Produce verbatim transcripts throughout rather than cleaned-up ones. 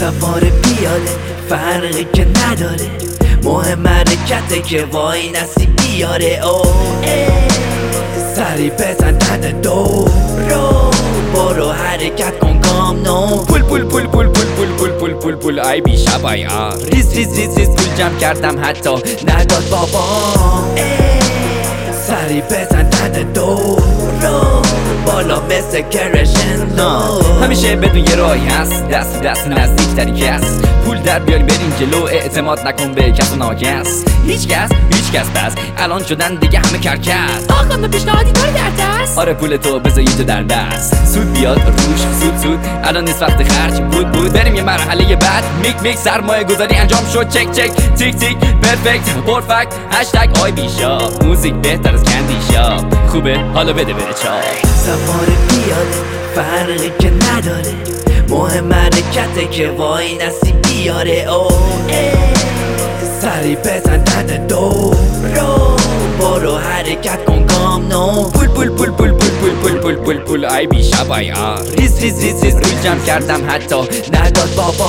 سوار پیاده فرقی که نداره، مهم حرکته که وای نسی بیاره. او سری بزن تن دو رو، برو حرکت کن گام نو. پول پول پول پول پول پول پول پول پول پول ای بی شبایا ریز ریز ریز ریز پول جمع کردم حتی نداد بابا. سری بزن تن دو رو، بالا مثل کرشندو. همیشه بدون یه راهی هست، دست دست نزدیک تری کس. پول در بیاریم بریم جلو، اعتماد نکن به کس و ناکس. هیچ کس هیچ کس بس الان شدن دیگه همه کرکس. آقا به پیشنهادی داری در دست؟ آره پول تو بذاری تو در دست، سود بیاد روش سود سود. الان نیست وقت خرج بود بود، بریم یه مرحله بعد. میک میک سرمایه گذاری انجام شد، چک چک تیک تیک پرفکت پرفکت. هشتگ آی بی شاپ، موزیک بهتر از کندی شاپ. خوبه حالا بده بره چاپ. سوار پیاده فرقی که نداره، مهم حرکته که وای نسی بیاره. او سری بزن تن دو رو، برو حرکت کن گام نو. پول پول پول پول پول پول پول پول پول پول ای بی شبایا ریز ریز ریز ریز پول جمع کردم حتی نداد بابا.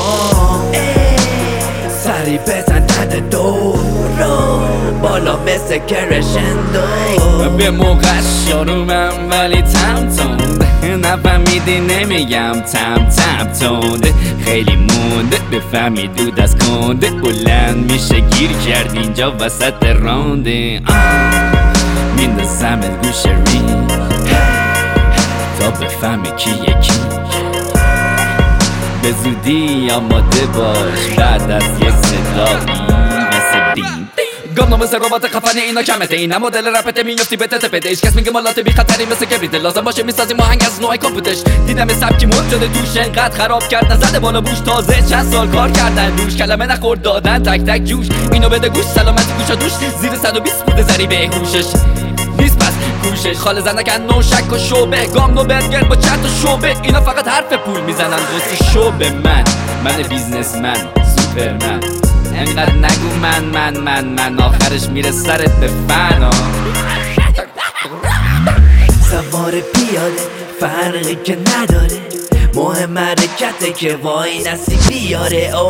سری بزن تن دو رو، بالا مثل کرشندو. به موقع شروعم ولی تم تند، نفهمیدی نمیگم تم تم تند. خیلی مونده بفهمی دود از کنده، بلند میشه گیر کرد اینجا وسط رانده. میندازمت گوشه ری تا بفهمی کی یکی. به زودی آماده باش بعد از یک صدایی مثل بیم. گامنو مثل ربات خفنه اینا کمته، اینا مدل رپته میفتی به تته پده. کس میگه مالات بی خطری مثل کبریت، لازم باشه میسازیم آهنگ از نوع کامپوتش. دیدم سبکی مد شده توش، انقدر خراب کرد نزده بالا بوش. تازه چند سال کار کردن روش، کلمه نخورد دادن تک تک جوش. اینو بده گوش سلامتی گوشا دوش، زیر صد و بیست بوده زری به هوشش نیست پس کوشش. خاله زنکن نو شک و شوبه، گامنو برگر با چند تا شوبه. اینا فقط حرف پول میزنن دوست شوبه. من من بیزنسمن سوپرمن، انقدر نگو من من من من، آخرش میره سرت به فنا. سوار پیاده فرقی که نداره، مهم حرکته که وای نسی بیاره. او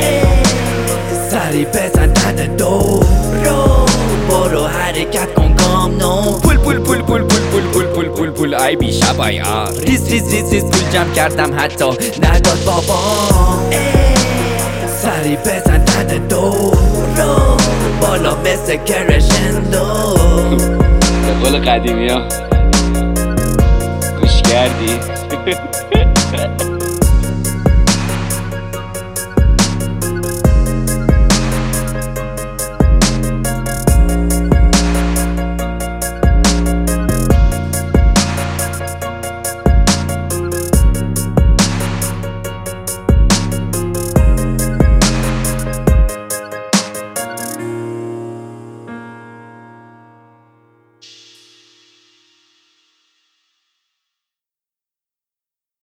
سری بزن تن دو رو، برو حرکت کن گام نو. پول پول پول پول پول پول پول پول پول پول ای بی شبایا ریز ریز ریز ریز پول جمع کردم حتی نداد بابا. سری بزن تن دو رو، بالا مثل کرشندو. به قول قدیمی ها گوش کردی؟